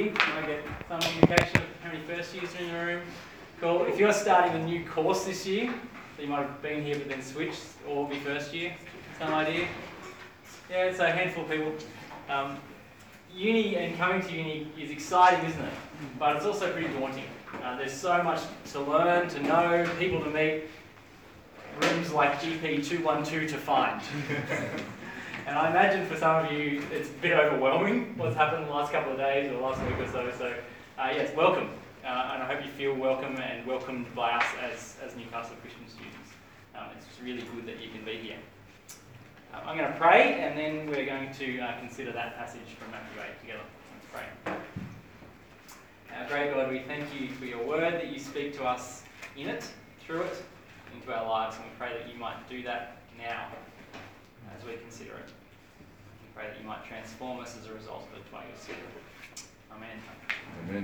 year? Can I get some indication of how many first years are in the room? Cool. If you're starting a new course this year, so you might have been here but then switched, or be first year, some idea? Yeah, it's a handful of people. Uni and coming to uni is exciting, isn't it? But it's also pretty daunting. There's so much to learn, to know, people to meet, rooms like GP 212 to find. And I imagine for some of you it's a bit overwhelming what's happened the last couple of days or the last week or so. So yes, welcome. And I hope you feel welcome and welcomed by us as Newcastle Christian students. It's really good that you can be here. I'm going to pray and then we're going to consider that passage from Matthew 8 together. Let's pray. Great God, we thank you for your word, that you speak to us in it, through it, into our lives, and we pray that you might do that now as we consider it. We pray that you might transform us as a result of it by your Spirit. Amen. Amen.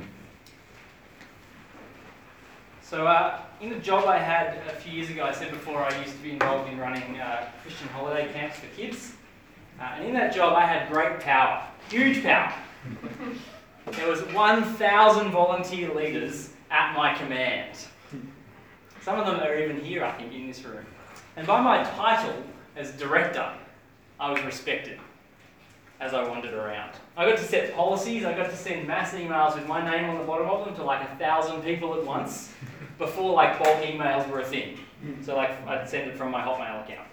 So in the job I had a few years ago, I said before I used to be involved in running Christian holiday camps for kids. And in that job I had great power, huge power. There was 1,000 volunteer leaders at my command. Some of them are even here, I think, in this room. And by my title as director, I was respected as I wandered around. I got to set policies, I got to send mass emails with my name on the bottom of them to like 1,000 people at once, before like bulk emails were a thing. So like I'd send it from my Hotmail account.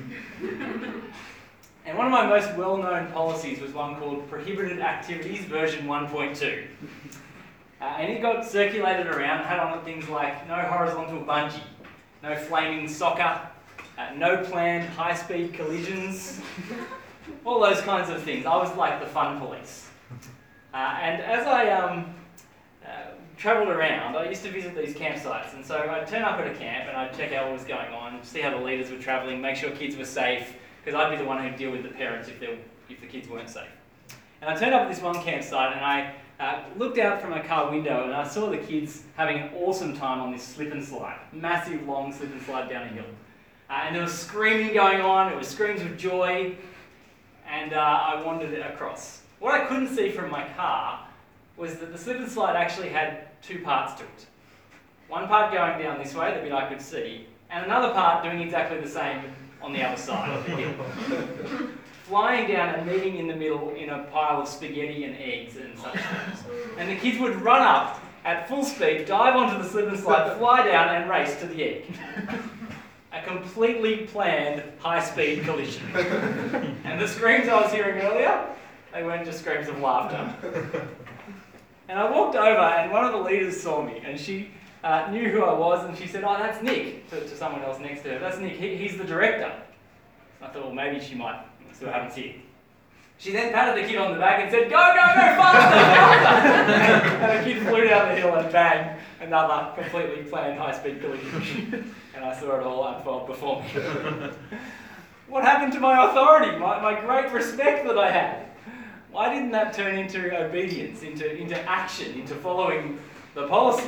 And one of my most well-known policies was one called Prohibited Activities version 1.2. And it got circulated around, had on it things like no horizontal bungee, no flaming soccer, no planned high-speed collisions, all those kinds of things. I was like the fun police. And as I travelled around, I used to visit these campsites, and so I'd turn up at a camp and I'd check out what was going on, see how the leaders were travelling, make sure kids were safe, because I'd be the one who'd deal with the parents if the kids weren't safe. And I turned up at this one campsite and I looked out from my car window and I saw the kids having an awesome time on this slip and slide, massive long slip and slide down a hill. And there was screaming going on, it was screams of joy, and I wandered across. What I couldn't see from my car was that the slip and slide actually had two parts to it. One part going down this way, the bit I could see, and another part doing exactly the same on the other side of the hill. Flying down and meeting in the middle in a pile of spaghetti and eggs and such things. And the kids would run up at full speed, dive onto the slip and slide, fly down and race to the egg. A completely planned high-speed collision. And the screams I was hearing earlier, they weren't just screams of laughter. And I walked over and one of the leaders saw me and she knew who I was and she said, "Oh, that's Nick," to someone else next to her. "That's Nick, he's the director." I thought, well, maybe she might see what happens here. She then patted the kid on the back and said, "Go, faster, faster!" And the kid flew down the hill and bang, another completely planned high-speed collision. And I saw it all unfold before me. What happened to my authority, my great respect that I had? Why didn't that turn into obedience, into action, into following the policy?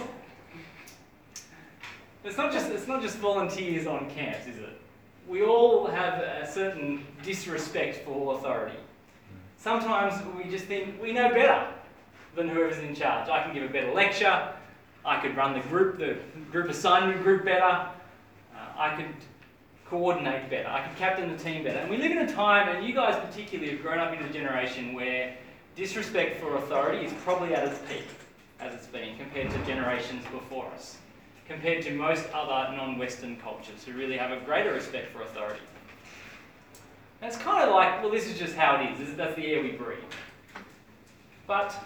It's not just volunteers on camps, is it? We all have a certain disrespect for authority. Sometimes we just think we know better than whoever's in charge. I can give a better lecture, I could run the group assignment group better, I could coordinate better, I could captain the team better. And we live in a time, and you guys particularly have grown up in a generation where disrespect for authority is probably at its peak, as it's been, compared to generations before us, compared to most other non-Western cultures who really have a greater respect for authority. And it's kind of like, well, this is just how it is. That's the air we breathe. But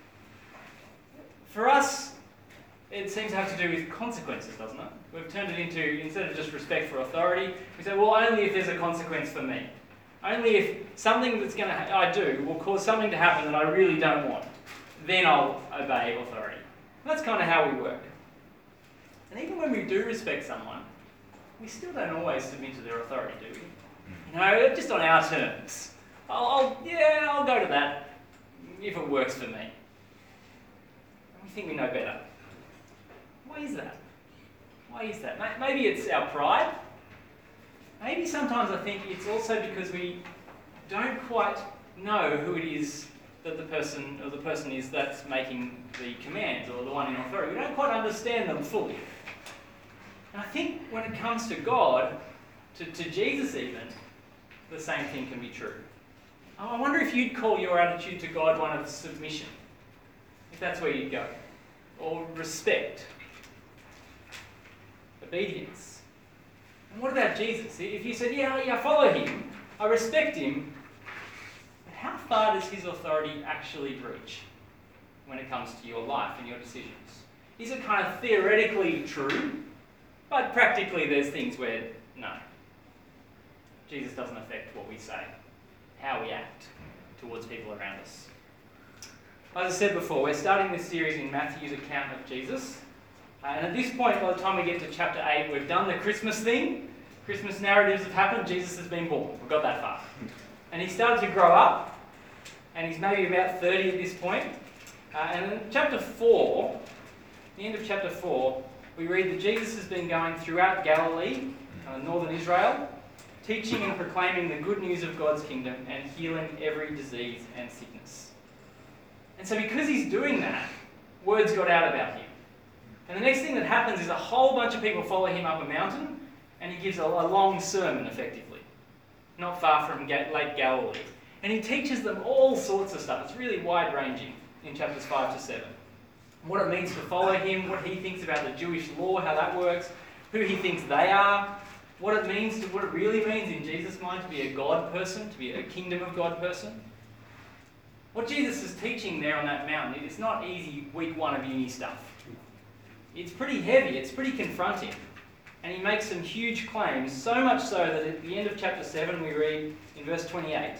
for us, it seems to have to do with consequences, doesn't it? We've turned it into, instead of just respect for authority, we say, well, only if there's a consequence for me. Only if something that's I do will cause something to happen that I really don't want. Then I'll obey authority. And that's kind of how we work. And even when we do respect someone, we still don't always submit to their authority, do we? You know, just on our terms. I'll go to that if it works for me. And we think we know better. Why is that? Why is that? Maybe it's our pride. Maybe sometimes I think it's also because we don't quite know who it is that the person is that's making the commands, or the one in authority. We don't quite understand them fully. And I think when it comes to God, to Jesus even, the same thing can be true. I wonder if you'd call your attitude to God one of submission, if that's where you'd go, or respect, obedience. And what about Jesus? If you said, yeah, I follow him, I respect him, but how far does his authority actually reach when it comes to your life and your decisions? Is it kind of theoretically true, but practically there's things where, no, Jesus doesn't affect what we say, how we act towards people around us. As I said before, we're starting this series in Matthew's account of Jesus. And at this point, by the time we get to chapter 8, we've done the Christmas thing. Christmas narratives have happened. Jesus has been born. We've got that far. And he started to grow up. And he's maybe about 30 at this point. And in chapter 4, the end of chapter 4, we read that Jesus has been going throughout Galilee, northern Israel, teaching and proclaiming the good news of God's kingdom and healing every disease and sickness. And so because he's doing that, words got out about him. And the next thing that happens is a whole bunch of people follow him up a mountain, and he gives a long sermon, effectively, not far from Lake Galilee. And he teaches them all sorts of stuff. It's really wide-ranging in chapters 5 to 7. What it means to follow him, what he thinks about the Jewish law, how that works, who he thinks they are, what it really means in Jesus' mind to be a God person, to be a kingdom of God person. What Jesus is teaching there on that mountain, it's not easy week 1 of uni stuff. It's pretty heavy, it's pretty confronting. And he makes some huge claims, so much so that at the end of chapter 7 we read in verse 28,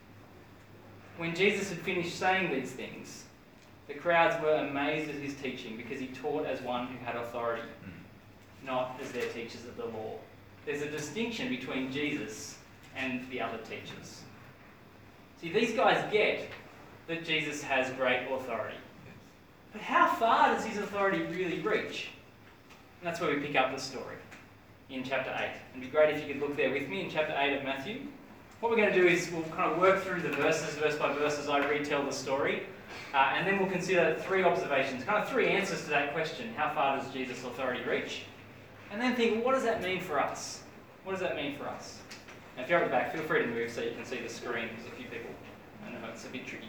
when Jesus had finished saying these things, the crowds were amazed at his teaching because he taught as one who had authority, not as their teachers of the law. There's a distinction between Jesus and the other teachers. See, these guys get that Jesus has great authority. But how far does his authority really reach? And that's where we pick up the story in chapter 8. It'd be great if you could look there with me in chapter 8 of Matthew. What we're going to do is we'll kind of work through the verses, verse by verse, as I retell the story. And then we'll consider 3 observations, kind of 3 answers to that question. How far does Jesus' authority reach? And then think, well, what does that mean for us? What does that mean for us? Now, if you're at the back, feel free to move so you can see the screen. There's a few people. I know it's a bit tricky.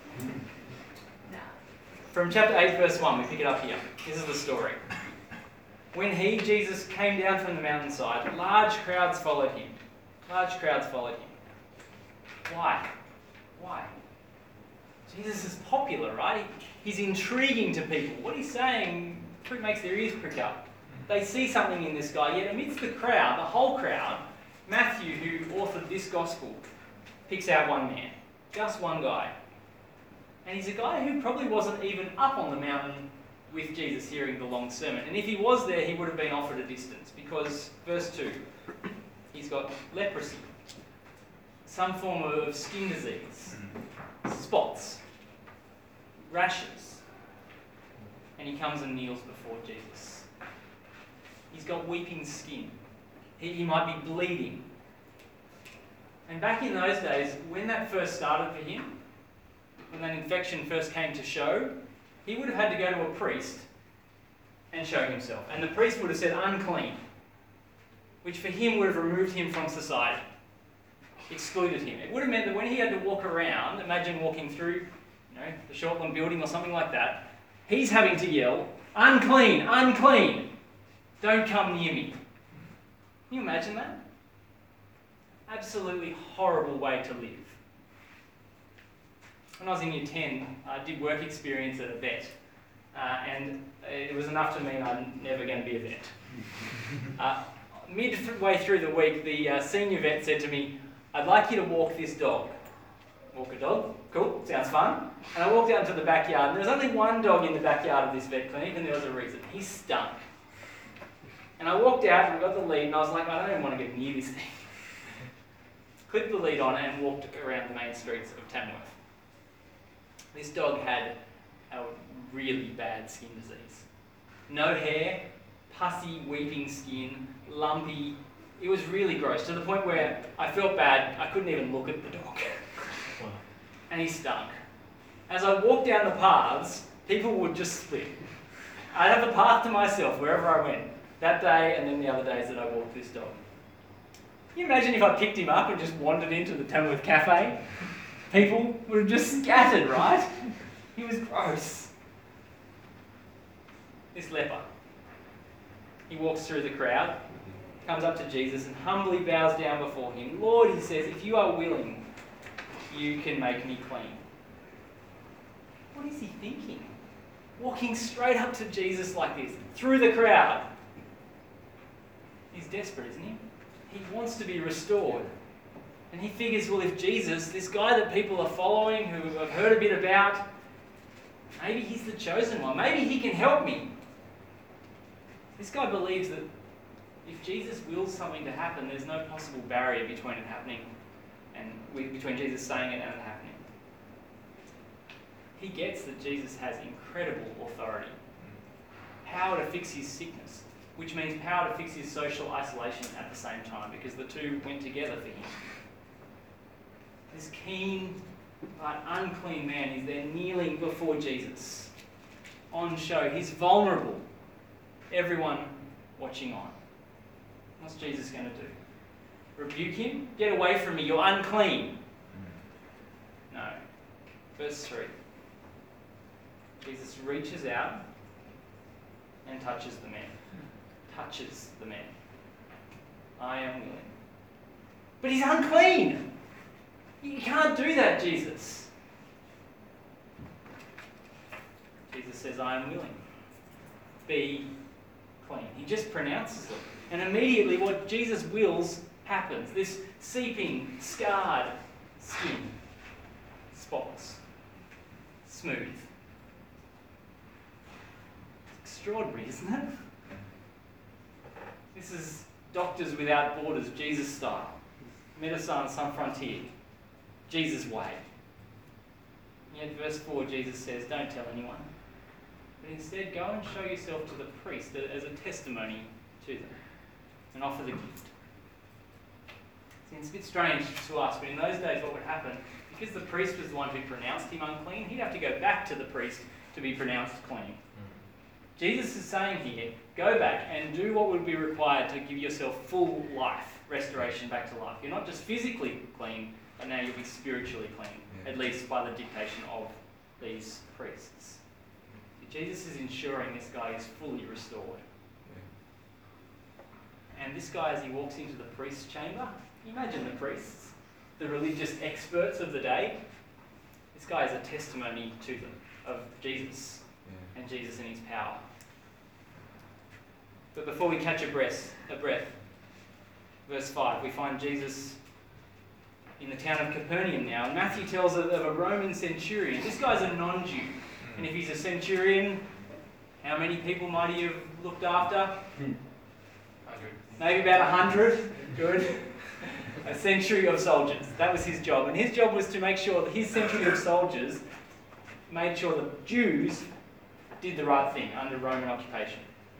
From chapter 8, verse 1, we pick it up here. This is the story. When he, Jesus, came down from the mountainside, large crowds followed him. Large crowds followed him. Why? Why? Jesus is popular, right? He's intriguing to people. What he's saying makes their ears prick up. They see something in this guy, yet amidst the crowd, the whole crowd, Matthew, who authored this gospel, picks out one man. Just one guy. And he's a guy who probably wasn't even up on the mountain with Jesus hearing the long sermon. And if he was there, he would have been off at a distance because, verse 2, he's got leprosy, some form of skin disease, spots, rashes, and he comes and kneels before Jesus. He's got weeping skin. He might be bleeding. And back in those days, when that first started for him, when that infection first came to show, he would have had to go to a priest and show himself. And the priest would have said unclean, which for him would have removed him from society, excluded him. It would have meant that when he had to walk around, imagine walking through the Shortland building or something like that, he's having to yell, unclean, unclean, don't come near me. Can you imagine that? Absolutely horrible way to live. When I was in year 10, I did work experience at a vet, and it was enough to mean I'm never going to be a vet. Midway through the week, the senior vet said to me, I'd like you to walk this dog. Walk a dog? Cool, sounds fun. And I walked out into the backyard, and there was only one dog in the backyard of this vet clinic, and there was a reason. He stunk. And I walked out and I got the lead, and I was like, I don't even want to get near this thing. Clipped the lead on and walked around the main streets of Tamworth. This dog had a really bad skin disease. No hair, pussy, weeping skin, lumpy. It was really gross, to the point where I felt bad. I couldn't even look at the dog. And he stunk. As I walked down the paths, people would just split. I'd have the path to myself wherever I went, that day and then the other days that I walked this dog. Can you imagine if I picked him up and just wandered into the Tamworth Cafe? People would have just scattered, right? He was gross. This leper, he walks through the crowd, comes up to Jesus and humbly bows down before him. Lord, he says, if you are willing, you can make me clean. What is he thinking? Walking straight up to Jesus like this, through the crowd. He's desperate, isn't he? He wants to be restored. And he figures, well, if Jesus, this guy that people are following, who I've heard a bit about, maybe he's the chosen one. Maybe he can help me. This guy believes that if Jesus wills something to happen, there's no possible barrier between it happening and between Jesus saying it and it happening. He gets that Jesus has incredible authority. Power to fix his sickness, which means power to fix his social isolation at the same time, because the two went together for him. This keen but unclean man is there kneeling before Jesus, on show. He's vulnerable. Everyone watching on. What's Jesus going to do? Rebuke him? Get away from me, you're unclean. No. Verse 3. Jesus reaches out and touches the man. Touches the man. I am willing. But he's unclean. You can't do that, Jesus. Jesus says, I am willing. Be clean. He just pronounces it. And immediately what Jesus wills happens. This seeping, scarred skin. Spotless. Smooth. It's extraordinary, isn't it? This is Doctors Without Borders, Jesus style. Médecins Sans Frontières. Jesus' way. Yet verse 4, Jesus says, don't tell anyone. But instead, go and show yourself to the priest as a testimony to them. And offer the gift. See, it's a bit strange to us, but in those days what would happen, because the priest was the one who pronounced him unclean, he'd have to go back to the priest to be pronounced clean. Jesus is saying here, go back and do what would be required to give yourself full life, restoration back to life. You're not just physically clean, but now you'll be spiritually clean, at least by the dictation of these priests. Jesus is ensuring this guy is fully restored. And this guy, as he walks into the priest's chamber, imagine the priests, the religious experts of the day. This guy is a testimony to them of Jesus and Jesus and his power. But before we catch a breath, verse 5, we find Jesus in the town of Capernaum now. And Matthew tells of a Roman centurion. This guy's a non-Jew. And if he's a centurion, how many people might he have looked after? Maybe about 100. Good. A century of soldiers. That was his job. And his job was to make sure that his century of soldiers made sure that Jews did the right thing under Roman occupation.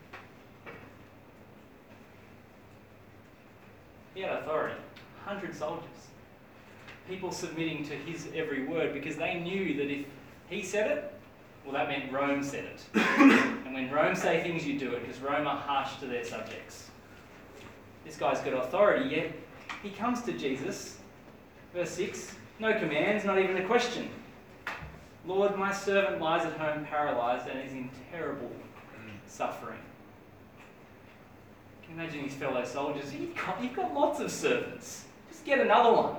He had authority. 100 soldiers. People submitting to his every word because they knew that if he said it, well, that meant Rome said it. And when Rome say things, you do it, because Rome are harsh to their subjects. This guy's got authority, yet he comes to Jesus. Verse 6, no commands, not even a question. Lord, my servant lies at home paralysed and is in terrible suffering. Can you imagine his fellow soldiers? You've got lots of servants. Just get another one.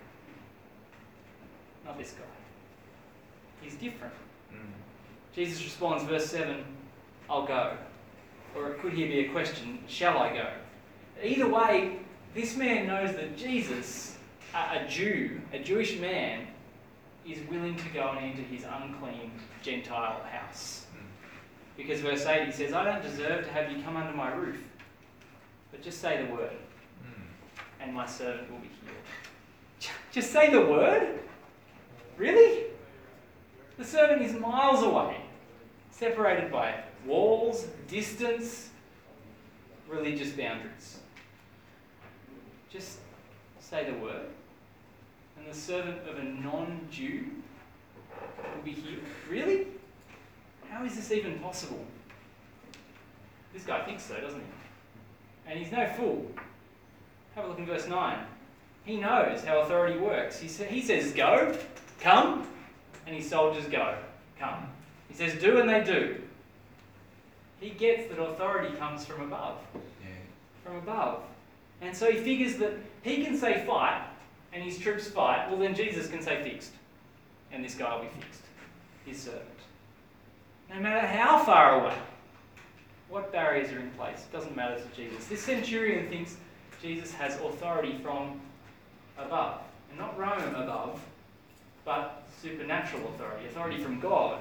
Not this guy. He's different. Jesus responds, verse 7, I'll go. Or could here be a question, shall I go? Either way, this man knows that Jesus, a Jew, a Jewish man, is willing to go and enter his unclean Gentile house. Because verse 8, he says, I don't deserve to have you come under my roof, but just say the word, and my servant will be healed. Just say the word? Really? The servant is miles away, separated by walls, distance, religious boundaries. Just say the word, and the servant of a non-Jew will be healed. Really? How is this even possible? This guy thinks so, doesn't he? And he's no fool. Have a look in verse 9. He knows how authority works. He says, go, come, and his soldiers go, come. He says, do, and they do. He gets that authority comes from above. Yeah. From above. And so he figures that he can say fight, and his troops fight, well then Jesus can say fixed. And this guy will be fixed. His servant. No matter how far away, what barriers are in place, it doesn't matter to Jesus. This centurion thinks Jesus has authority from above. And not Rome above, but supernatural authority. Authority from God.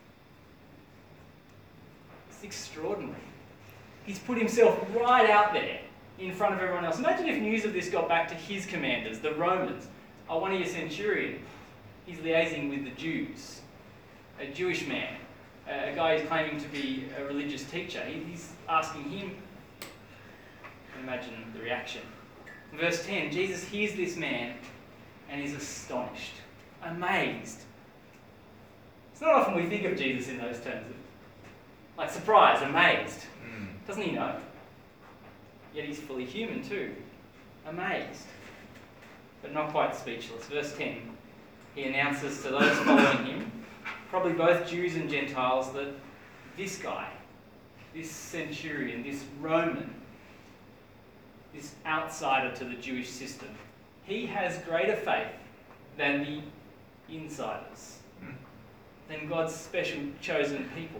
It's extraordinary. He's put himself right out there in front of everyone else. Imagine if news of this got back to his commanders, the Romans. Oh, one of your centurions. He's liaising with the Jews. A Jewish man. A guy who's claiming to be a religious teacher. He's asking him. Imagine the reaction. In verse 10, Jesus hears this man and is astonished, amazed. It's not often we think of Jesus in those terms. Like surprised, amazed. Doesn't he know? Yet he's fully human too. Amazed. But not quite speechless. Verse 10, he announces to those following him, probably both Jews and Gentiles, that this guy, this centurion, this Roman, this outsider to the Jewish system, he has greater faith than the insiders, than God's special chosen people.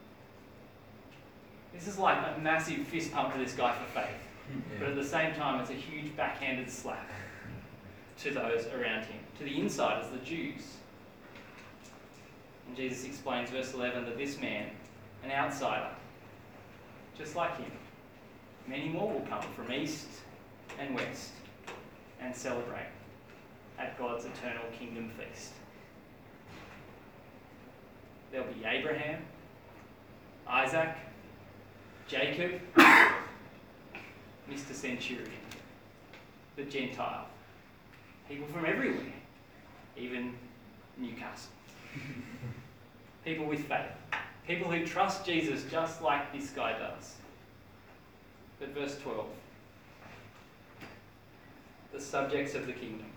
This is like a massive fist pump to this guy for faith. Yeah. But at the same time, it's a huge backhanded slap to those around him, to the insiders, the Jews. And Jesus explains, verse 11, that this man, an outsider, just like him, many more will come from east and west and celebrate at God's eternal kingdom feast. There'll be Abraham, Isaac, Jacob, Mr. Centurion, the Gentile, people from everywhere, even Newcastle. People with faith, people who trust Jesus just like this guy does. But verse 12, the subjects of the kingdom.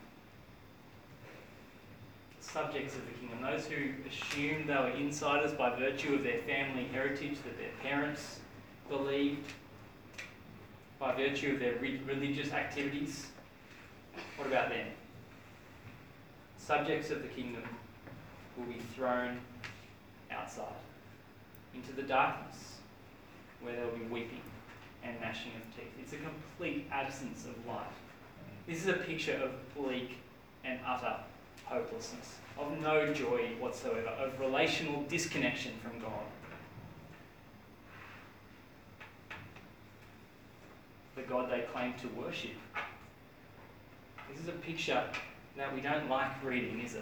The subjects of the kingdom, those who assumed they were insiders by virtue of their family heritage, that their parents believed, by virtue of their religious activities. What about them? Subjects of the kingdom will be thrown outside into the darkness where there will be weeping and gnashing of teeth. It's a complete absence of light. This is a picture of bleak and utter hopelessness, of no joy whatsoever, of relational disconnection from God. The God they claim to worship. This is a picture that we don't like reading, is it?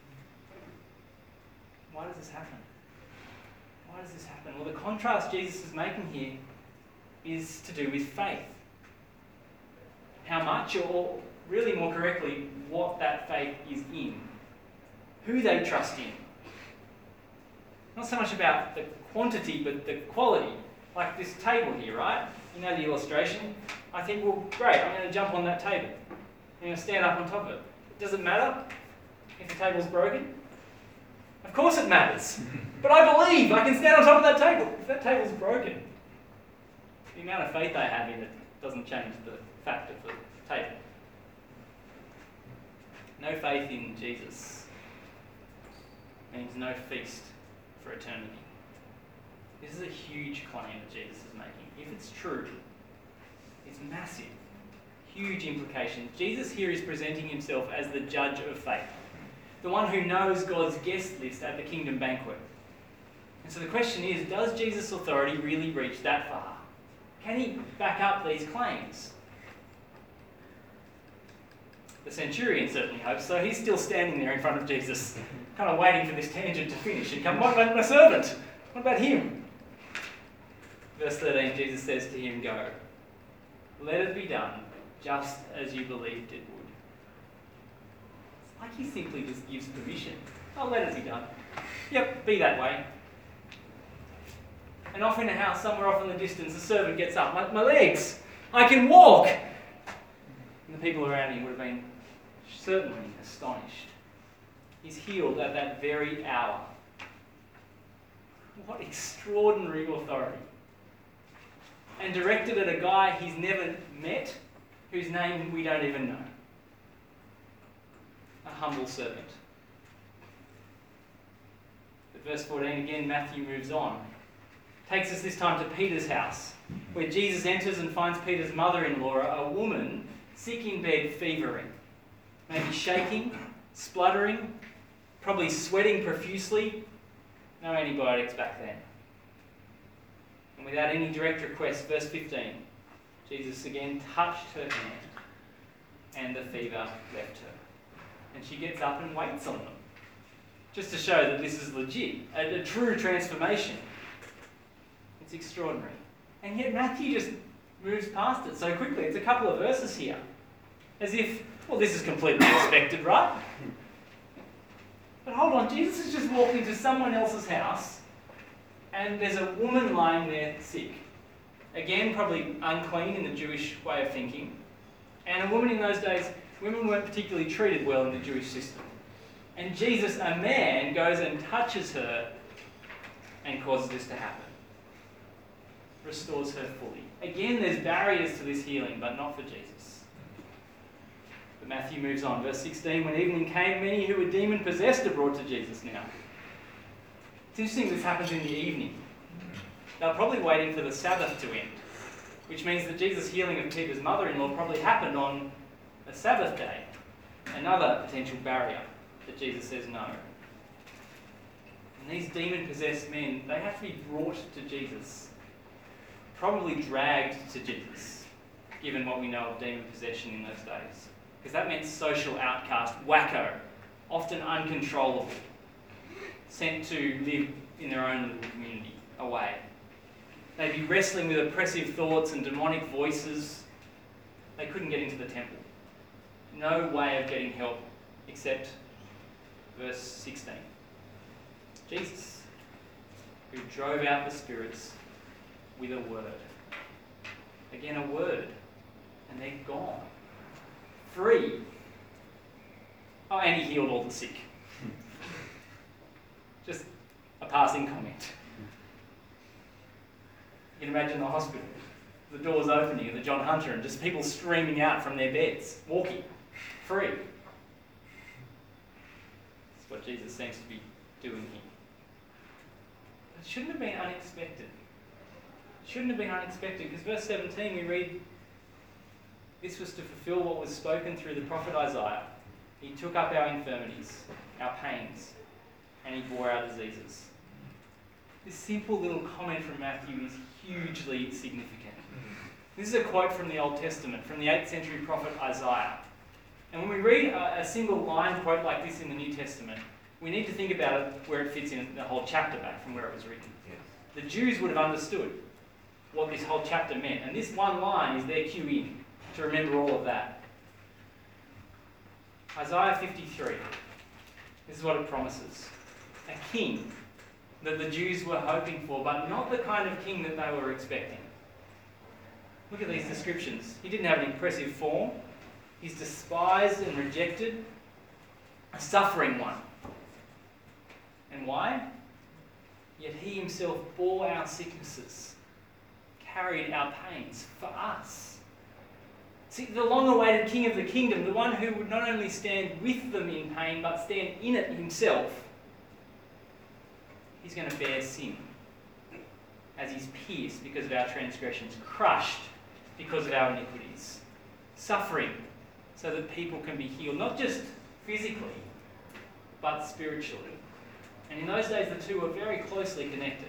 Why does this happen? Why does this happen? Well, the contrast Jesus is making here is to do with faith. How much, or really more correctly, what that faith is in. Who they trust in. Not so much about the quantity, but the quality. Like this table here, right? You know the illustration? I think, well, great, I'm going to jump on that table. I'm going to stand up on top of it. Does it matter if the table's broken? Of course it matters. But I believe I can stand on top of that table. If that table's broken, the amount of faith I have in it doesn't change the fact of the table. No faith in Jesus means no feast for eternity. This is a huge claim that Jesus is making. If it's true, it's massive. Huge implications. Jesus here is presenting himself as the judge of faith. The one who knows God's guest list at the kingdom banquet. And so the question is, does Jesus' authority really reach that far? Can he back up these claims? The centurion certainly hopes so. He's still standing there in front of Jesus, kind of waiting for this tangent to finish and come, what about my servant? What about him? Verse 13, Jesus says to him, go. Let it be done just as you believed it would. It's like he simply just gives permission. Oh, let us be done. Yep, be that way. And off in a house, somewhere off in the distance, the servant gets up. My legs! I can walk! And the people around him would have been certainly astonished. He's healed at that very hour. What extraordinary authority. And directed at a guy he's never met, whose name we don't even know. A humble servant. But verse 14 again, Matthew moves on. Takes us this time to Peter's house, where Jesus enters and finds Peter's mother-in-law, a woman, sick in bed, fevering. Maybe shaking, spluttering, probably sweating profusely. No antibiotics back then. And without any direct request, verse 15, Jesus again touched her hand and the fever left her. And she gets up and waits on them. Just to show that this is legit, a true transformation. It's extraordinary. And yet Matthew just moves past it so quickly. It's a couple of verses here. As if, well, this is completely expected, right? But hold on, Jesus has just walked into someone else's house and there's a woman lying there sick. Again, probably unclean in the Jewish way of thinking. And a woman in those days, women weren't particularly treated well in the Jewish system. And Jesus, a man, goes and touches her and causes this to happen. Restores her fully. Again, there's barriers to this healing, but not for Jesus. But Matthew moves on. Verse 16, when evening came, many who were demon-possessed are brought to Jesus now. It's interesting this happens in the evening. They're probably waiting for the Sabbath to end, which means that Jesus' healing of Peter's mother-in-law probably happened on a Sabbath day. Another potential barrier that Jesus says no. And these demon-possessed men, they have to be brought to Jesus. Probably dragged to Jesus, given what we know of demon possession in those days. Because that meant social outcast, wacko, often uncontrollable, sent to live in their own little community, away. They'd be wrestling with oppressive thoughts and demonic voices. They couldn't get into the temple. No way of getting help except verse 16. Jesus, who drove out the spirits with a word. Again, a word. And they're gone. Free. Oh, and he healed all the sick. Just a passing comment. You can imagine the hospital. The doors opening and the John Hunter and just people streaming out from their beds, walking. Free. That's what Jesus seems to be doing here. It shouldn't have been unexpected. Shouldn't have been unexpected, because verse 17 we read, this was to fulfill what was spoken through the prophet Isaiah. He took up our infirmities, our pains, and he bore our diseases. This simple little comment from Matthew is hugely significant. This is a quote from the Old Testament, from the 8th century prophet Isaiah. And when we read a single line quote like this in the New Testament, we need to think about it where it fits in the whole chapter back from where it was written. Yes. The Jews would have understood what this whole chapter meant. And this one line is their cue in to remember all of that. Isaiah 53. This is what it promises. A king that the Jews were hoping for, but not the kind of king that they were expecting. Look at these descriptions. He didn't have an impressive form. He's despised and rejected. A suffering one. And why? Yet he himself bore our sicknesses, carried our pains for us. See, the long-awaited King of the kingdom, the one who would not only stand with them in pain, but stand in it himself, he's going to bear sin as he's pierced because of our transgressions, crushed because of our iniquities, suffering so that people can be healed, not just physically, but spiritually. And in those days, the two were very closely connected,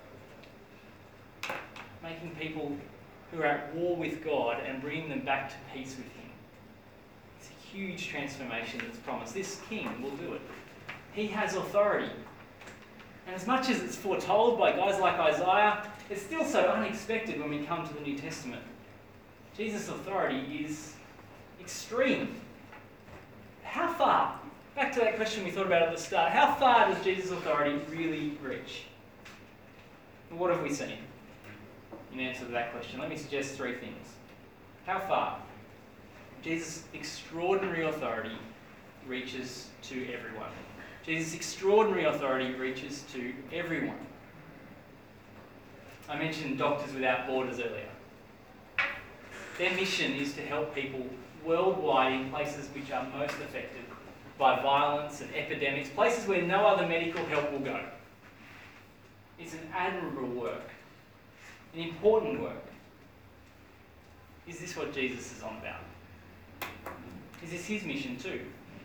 making people who are at war with God and bringing them back to peace with him. It's a huge transformation that's promised. This king will do it. He has authority. And as much as it's foretold by guys like Isaiah, it's still so unexpected when we come to the New Testament. Jesus' authority is extreme. How far? back to that question we thought about at the start. How far does Jesus' authority really reach? What have we seen in answer to that question? Let me suggest three things. How far? Jesus' extraordinary authority reaches to everyone. Jesus' extraordinary authority reaches to everyone. I mentioned Doctors Without Borders earlier. Their mission is to help people worldwide in places which are most affected by violence and epidemics, places where no other medical help will go. It's an admirable work, an important work. Is this what Jesus is on about? Is this his mission too?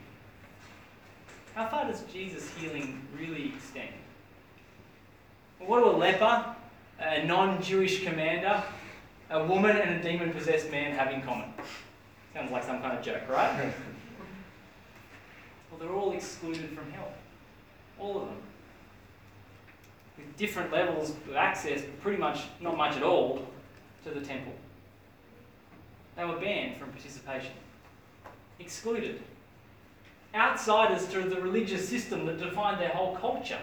How far does Jesus' healing really extend? Well, what do a leper, a non-Jewish commander, a woman and a demon-possessed man have in common? Sounds like some kind of joke, right? Well, they're all excluded from hell. All of them. With different levels of access, but pretty much not much at all, to the temple. They were banned from participation. Excluded. Outsiders to the religious system that defined their whole culture.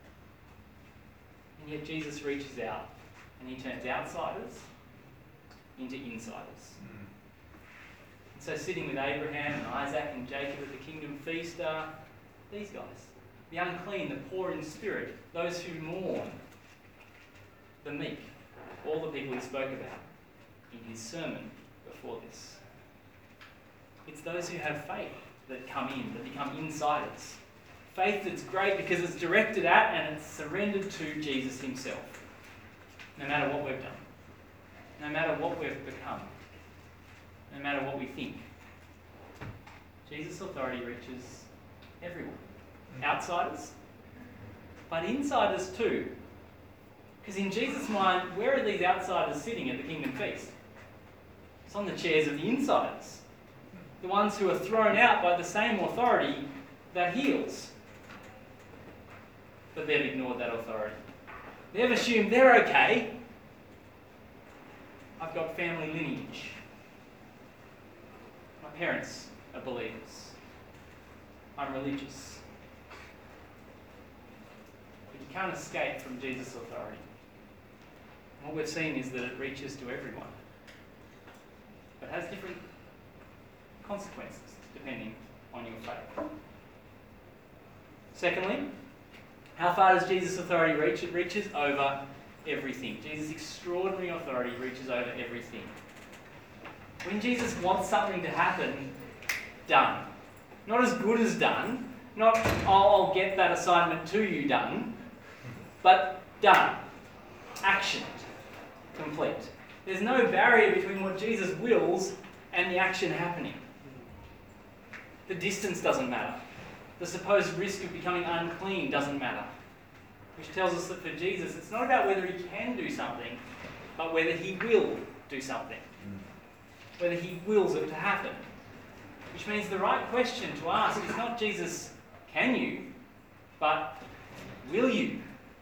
And yet Jesus reaches out and he turns outsiders into insiders. And so sitting with Abraham and Isaac and Jacob at the kingdom feast are these guys. The unclean, the poor in spirit, those who mourn, the meek, all the people he spoke about in his sermon before this. It's those who have faith that come in, that become insiders. Faith that's great because it's directed at and it's surrendered to Jesus himself. No matter what we've done. No matter what we've become. No matter what we think. Jesus' authority reaches everyone. Outsiders, but insiders too. Because in Jesus' mind, where are these outsiders sitting at the kingdom feast? It's on the chairs of the insiders. The ones who are thrown out by the same authority that heals. But they've ignored that authority. They've assumed they're okay. I've got family lineage. My parents are believers. I'm religious. But you can't escape from Jesus' authority. And what we've seen is that it reaches to everyone. But has different consequences depending on your faith. Secondly, how far does Jesus' authority reach? It reaches over everything. Jesus' extraordinary authority reaches over everything. When Jesus wants something to happen, done. Not as good as done. Not, oh, I'll get that assignment to you done. But done. Actioned. Complete. There's no barrier between what Jesus wills and the action happening. The distance doesn't matter. The supposed risk of becoming unclean doesn't matter. Which tells us that for Jesus, it's not about whether he can do something, but whether he will do something. Whether he wills it to happen. Which means the right question to ask is not Jesus, can you, but will you?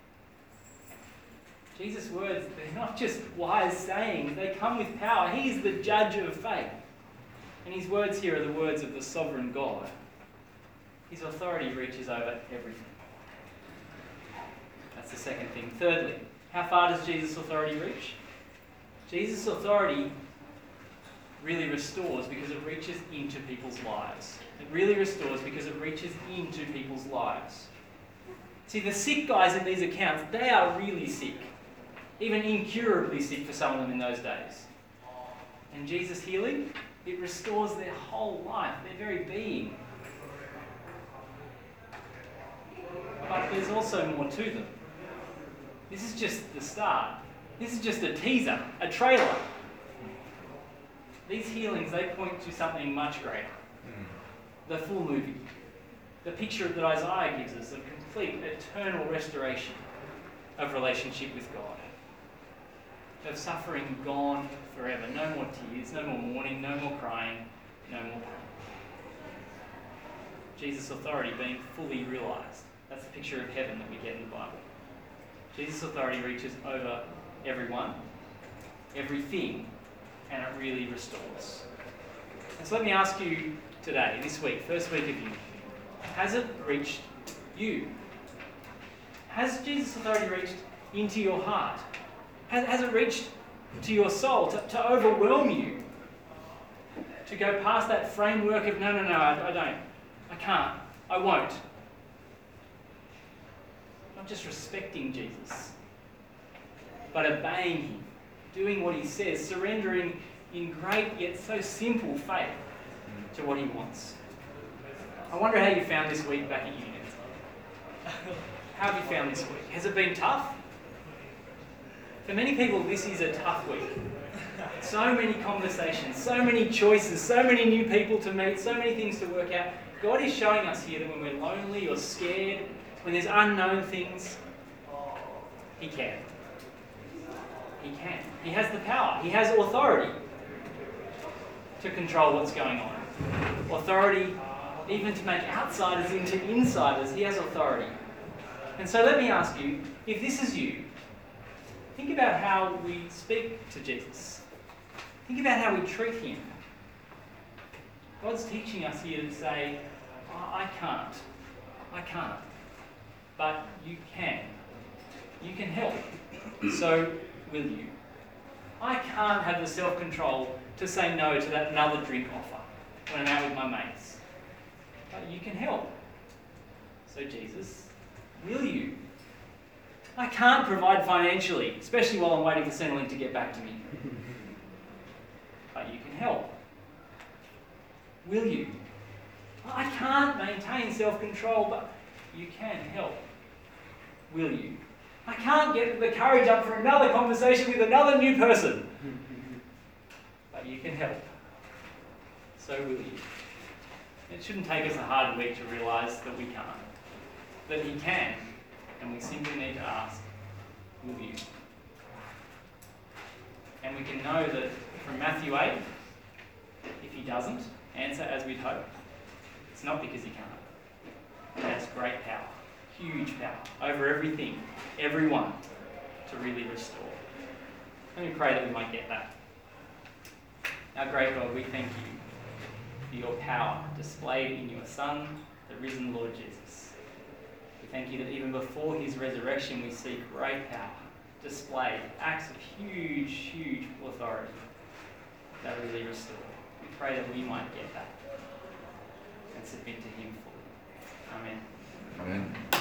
Jesus' words, they're not just wise sayings, they come with power. He is the judge of faith. And his words here are the words of the sovereign God. His authority reaches over everything. That's the second thing. Thirdly, how far does Jesus' authority reach? Jesus' authority really restores because it reaches into people's lives. It really restores because it reaches into people's lives. See, the sick guys in these accounts, they are really sick. Even incurably sick for some of them in those days. And Jesus' healing, it restores their whole life, their very being. But there's also more to them. This is just the start. This is just a teaser, a trailer. These healings, they point to something much greater. The full movie. The picture that Isaiah gives us of complete, eternal restoration of relationship with God. Of suffering gone forever. No more tears, no more mourning, no more crying, no more pain. Jesus' authority being fully realised. That's the picture of heaven that we get in the Bible. Jesus' authority reaches over everyone, everything, and it really restores. And so let me ask you today, this week, first week of you, Has it reached you? Has Jesus' authority reached into your heart? Has it reached to your soul to overwhelm you? To go past that framework of, no, I don't. I can't. I won't. Not just respecting Jesus, but obeying him, doing what he says, surrendering in great yet so simple faith to what he wants. I wonder how you found this week back at uni. How have you found this week? Has it been tough? For many people, this is a tough week. So many conversations, so many choices, so many new people to meet, so many things to work out. God is showing us here that when we're lonely or scared, when there's unknown things, he can. He can. He has the power. He has authority to control what's going on. Authority even to make outsiders into insiders. He has authority. And so let me ask you, if this is you, think about how we speak to Jesus. Think about how we treat him. God's teaching us here to say, I can't. But you can. You can help. So will you? I can't have the self-control to say no to that another drink offer when I'm out with my mates. But you can help. So Jesus, will you? I can't provide financially, especially while I'm waiting for Centrelink to get back to me. But you can help. Will you? I can't maintain self-control, but you can help. Will you? I can't get the courage up for another conversation with another new person. But you can help. So will you? It shouldn't take us a hard week to realise that we can't. That he can. And we simply need to ask, will you? And we can know that from Matthew 8, if he doesn't answer as we'd hope, it's not because he can't. He has great power, huge power, over everything, everyone, to really restore. Let me pray that we might get that. Our great God, we thank you for your power displayed in your Son, the risen Lord Jesus. We thank you that even before his resurrection we see great power displayed, acts of huge authority that really restore. We pray that we might get that and submit to him fully. Amen. Amen.